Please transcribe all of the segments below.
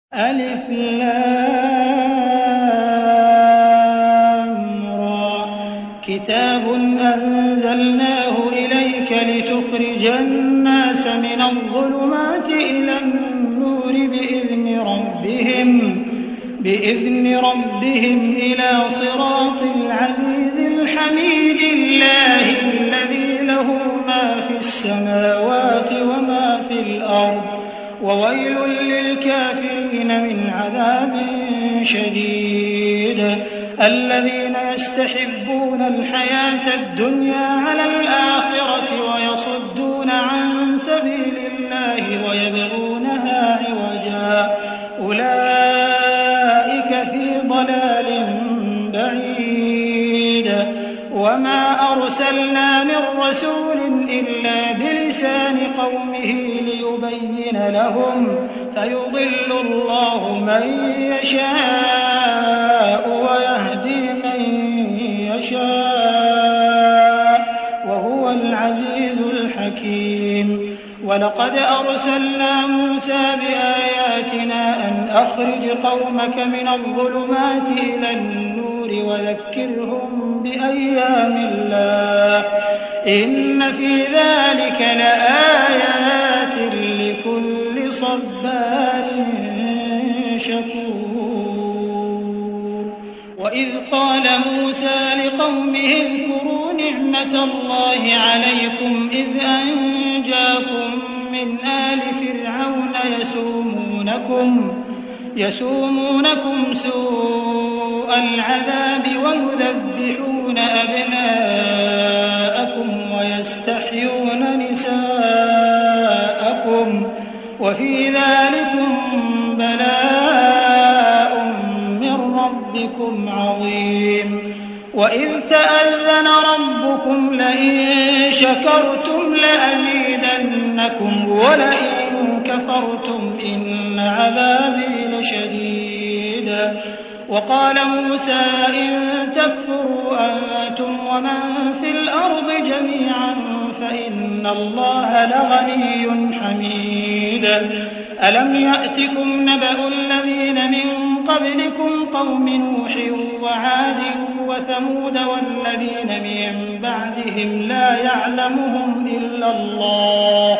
ألف لام را كتاب أنزلناه إليك لتخرج الناس من الظلمات إلى النور بإذن ربهم إلى صراط العزيز الحميد الله الذي له ما في السماوات وما في الأرض وويل للكافرين من عذاب شديد الذين يستحبون الحياة الدنيا على الآخرة ويصدون عن سبيل الله ويبغونها عوجا أولئك في ضلال بعيد وما أرسلنا من رسول إلا بلسان قومه ليبين لهم فيضل الله من يشاء ويهدي من يشاء وهو العزيز الحكيم ولقد أرسلنا موسى بآياتنا أن أخرج قومك من الظلمات إلى النور وذكرهم بأيام الله إن في ذلك لآيات لكل صبار شكور وإذ قال موسى لقومه اذكروا نعمة الله عليكم إذ أنجاكم من آل فرعون يسومونكم سوء العذاب ويذبحون أبناءكم ويستحيون نساءكم وفي ذلكم بلاء من ربكم عظيم وإذ تأذن ربكم لئن شكرتم لأزيدنكم ولئن كفرتم إن عذابي لشديد وقال موسى إن تكفروا أنتم ومن في الأرض جميعا فإن الله لغني حميد ألم يأتكم نبأ الذين من قبلكم قوم نوح وعاد وثمود والذين من بعدهم لا يعلمهم إلا الله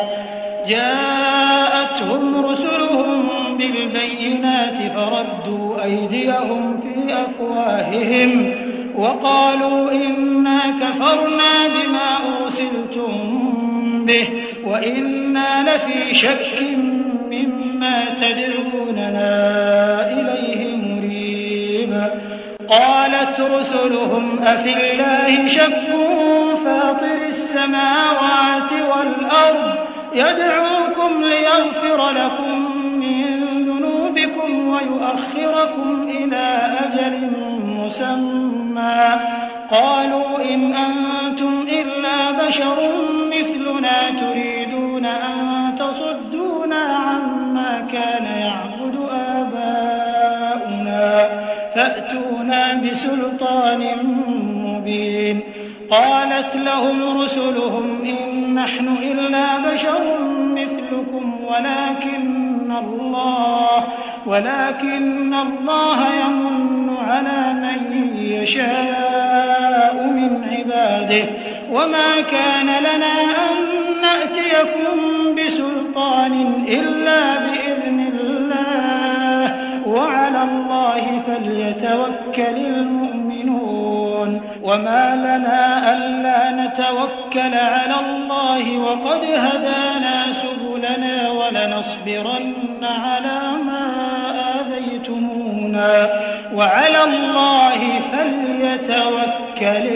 جاءتهم رسلهم بالبينات فردوا أيديهم في أفواههم وقالوا إنا كفرنا بما أرسلتم به وإنا لفي شك مما تدعوننا إليه مريب قالت رسلهم أفي الله شك فاطر السماوات والأرض يدعوكم ليغفر لكم من ذنوبكم ويؤخركم إلى أجل مسمى قالوا إن أنتم إلا بشر مثلنا تريدون أن تصدونا عما كان يعبد آباؤنا فأتونا بسلطان مبين قالت لهم رسلهم إن نحن إلا بشر مثلكم ولكن الله يمن على من يشاء من عباده وما كان لنا أن نأتيكم بسلطان إلا بإذن الله وعلى الله فليتوكل المؤمنون وما لنا ألا نتوكل على الله وقد هدانا سبلنا ولنصبرن على ما آذيتمونا وعلى الله فليتوكل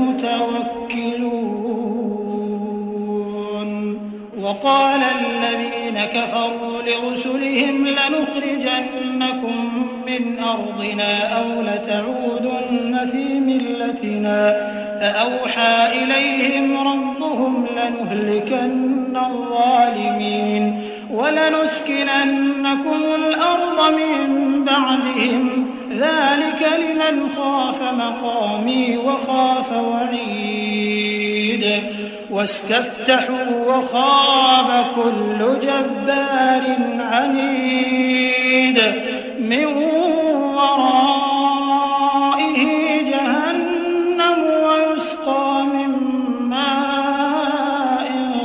المتوكلون وقال الذين كفروا لرسلهم لنخرجنكم من أرضنا أو لتعودن في ملتنا فأوحى إليهم ربهم لنهلكن الظالمين ولنسكننكم الأرض من بعدهم ذلك لمن خاف مقامي وخاف وعيد واستفتحوا وخاب كل جبار عنيد من ورائه جهنم ويسقى من ماء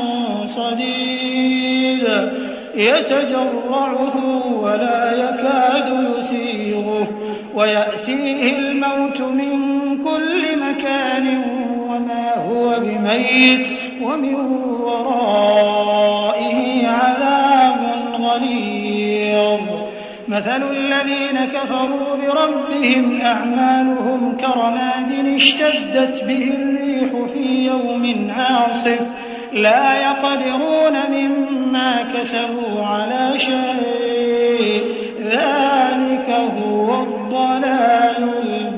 صديد يتجرعه ولا يكاد يسيغه ويأتيه الموت من كل مكان وما هو بميت ومن ورائه عذاب غليظ. مثل الذين كفروا بربهم أعمالهم كرماد اشتدت به الريح في يوم عاصف لا يقدرون مما كسبوا على شيء ذلك هو الضلال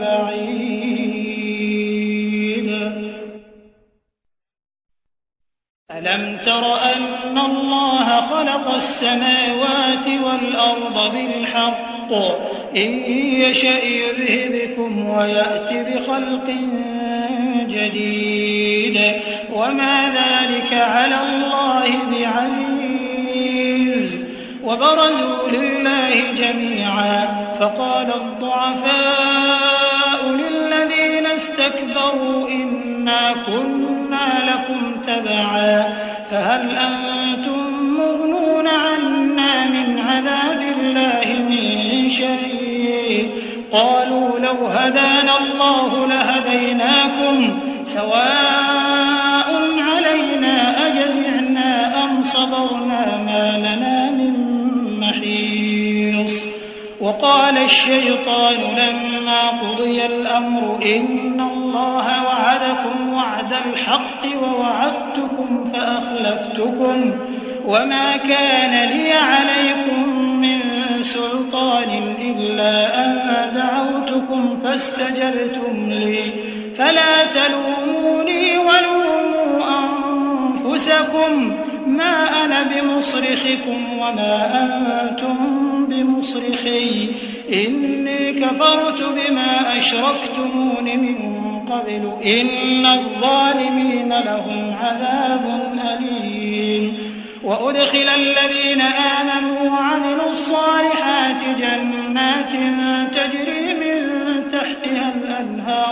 البعيد. ألم تر أن الله خلق السماوات والأرض بالحق إن يشأ يذهبكم ويأت بخلق جديد وما ذلك على الله بعزيز. وبرزوا لله جميعا فقال الضعفاء للذين استكبروا إنا كنا لكم تبعا فهل أنتم مغنون عنا من عذاب الله من شيء قالوا لو هدانا الله لهديناكم سواء علينا أجزعنا أم صبرنا ما لنا من محيص. وقال الشيطان لما قضي الأمر إن الله وعدكم وعد الحق ووعدتكم فأخلفتكم وما كان لي عليكم من سلطان إلا أن دعوتكم فاستجبتم لي فلا تلوموني ولوموا أنفسكم ما أنا بمصرخكم وما أنتم بمصرخي إني كفرت بما أشركتمون من قبل إن الظالمين لهم عذاب أليم. وأدخل الذين آمنوا وعملوا الصالحات جنات تجري من تحتها الأنهار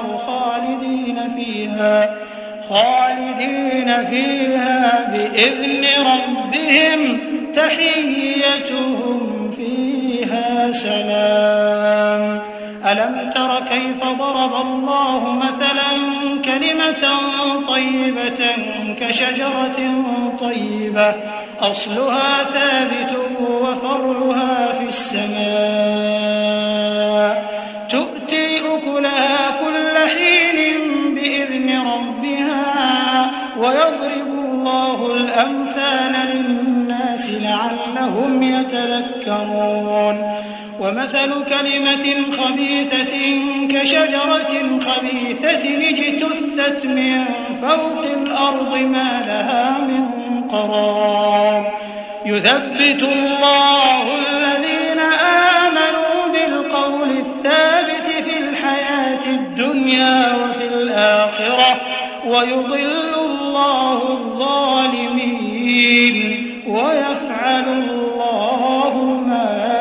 خالدين فيها بإذن ربهم تحيتهم فيها سلام. ألم تر كيف ضرب الله مثلا كلمة طيبة كشجرة طيبة أصلها ثابت وفرعها في السماء تؤتي أكلها كل حين بإذن ربها ويضرب الله الأمثال للناس لعلهم يتذكرون. ومثل كلمة خبيثة كشجرة خبيثة اجتثت من فوق الأرض ما لها من قرار يثبت الله الذين آمنوا بالقول الثابت في الحياة الدنيا وفي الآخرة ويضل الله الظالمين ويفعل الله ما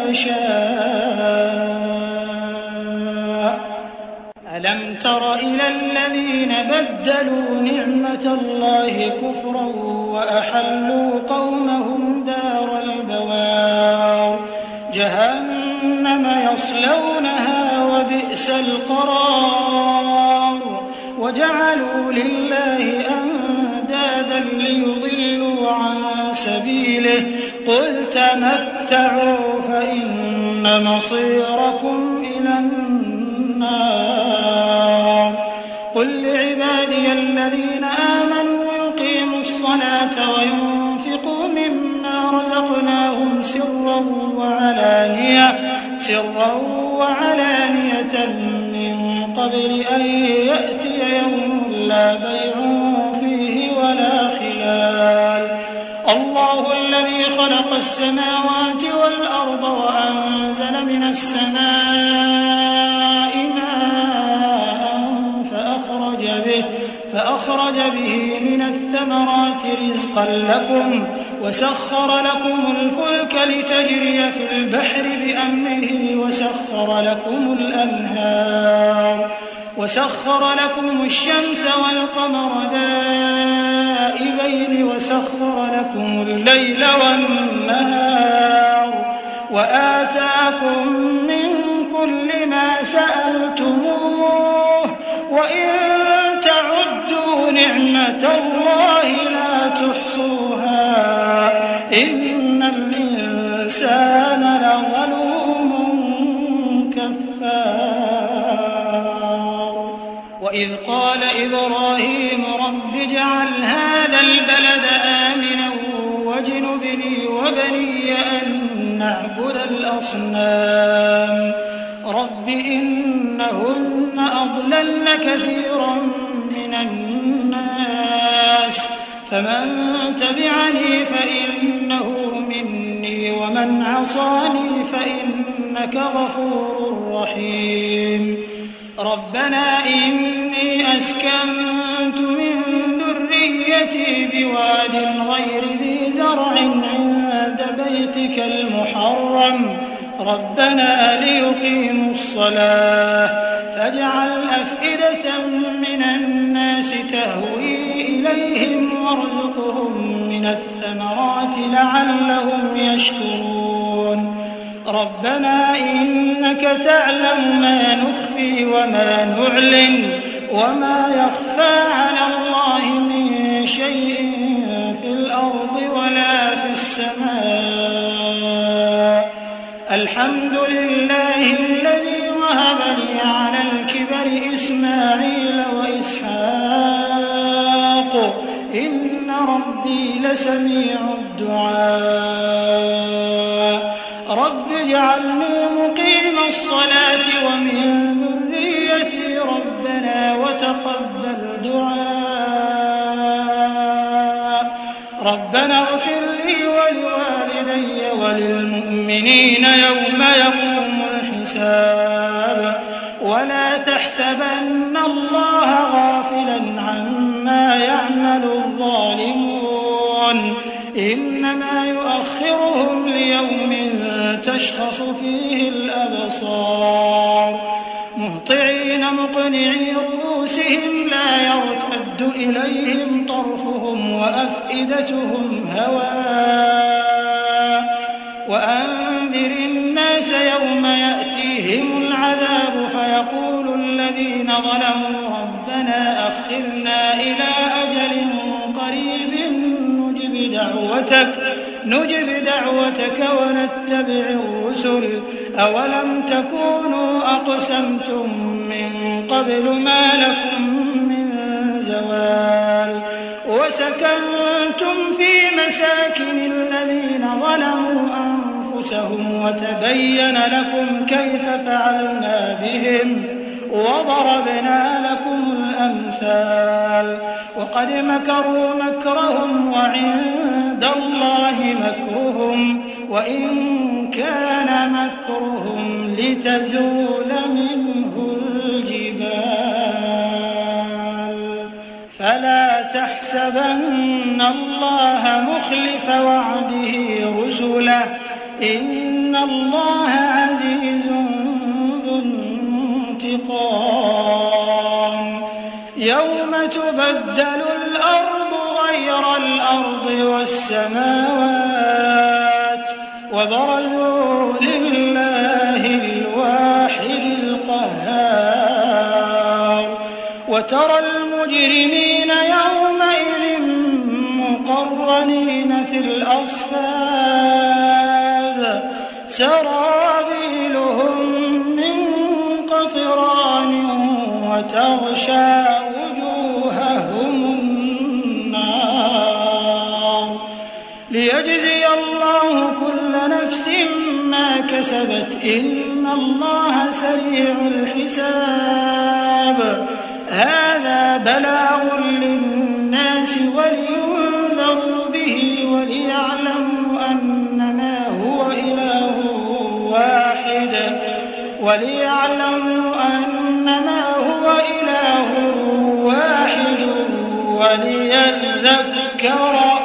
يشاء. ألم تر إلى الذين بدلوا نعمة الله كفرا وأحلوا قومهم دار البوار جهنم يصلونها وبئس القرار وجعلوا لله أندادا ليضلوا عن سبيله قل تمتعوا فإن مصيركم إلى النار. قل لعبادي الذين آمنوا يقيموا الصلاة وينفقوا مما رزقناهم سرا وعلانية من قبل أن يأتي يوم لا بيع فيه ولا خلال. الله الذي خلق السماوات والأرض وأنزل من السماء ماء فأخرج به من الثمرات رزقا لكم وسخر لكم الفلك لتجري في البحر بأمره وسخر لكم الأنهار وسخر لكم الشمس والقمر دائبين وسخر لكم الليل والنهار وآتاكم من كل ما سألتموه وإن تعدوا نعمة الله لا تحصوها إن الإنسان لظلوم كفار وإذ قال إبراهيم رب اجعل هذا البلد آمنا واجنبني وبني أن نعبد الأصنام رب إنهن أضللن كثيرا من الناس فمن تبعني فإنه مني ومن عصاني فإنك غفور رحيم ربنا إني أسكنت من ذريتي بواد غير ذي زرع عند بيتك المحرم ربنا ليقيموا الصلاة فاجعل أفئدة من الناس تهوي إليهم وارزقهم من الثمرات لعلهم يشكرون ربنا إنك تعلم ما نخفي وما نعلن وما يخفى على الله من شيء في الأرض ولا في السماء الحمد لله الذي وهب لي على الكبر إسماعيل وإسحاق إن ربي لسميع الدعاء رب اجعلني مقيم الصلاة ومن ذريتي ربنا وتقبل دعاء ربنا اغفر لي ولوالدي وللمؤمنين يوم يقوم الحساب ولا تحسبن الله غافلا عما يعمل الظالمون إنما يؤخرهم ليوم تشخص فيه الأبصار مهطعين مقنعي رؤوسهم لا يرتد إليهم طرفهم وأفئدتهم هواء وأنذر الناس يوم يأتيهم العذاب فيقول الذين ظلموا ربنا أخرنا إلى أجل قريب نجب دعوتك ونتبع الرسل أولم تكونوا أقسمتم من قبل ما لكم من زوال وسكنتم في مساكن الذين ظلموا أنفسهم وتبين لكم كيف فعلنا بهم وضربنا لكم الأمثال وقد مكروا مكرهم وعند الله مكرهم وإن كان مكرهم لتزول منه الجبال فلا تحسبن الله مخلف وعده رسله إن الله عزيز ذو انتقام يوم تبدل الأرض غير الأرض والسماوات وبرزوا لله الواحد القهار وترى المجرمين يومئذ مقرنين في الأصفاد سرابيلهم من قطران وتغشى وجوههم النار ليجزي الله كل نفس ما كسبت إن الله سريع الحساب هذا بلاغ للناس ولينذروا به وليعلموا أنما هو إله واحد وليذكر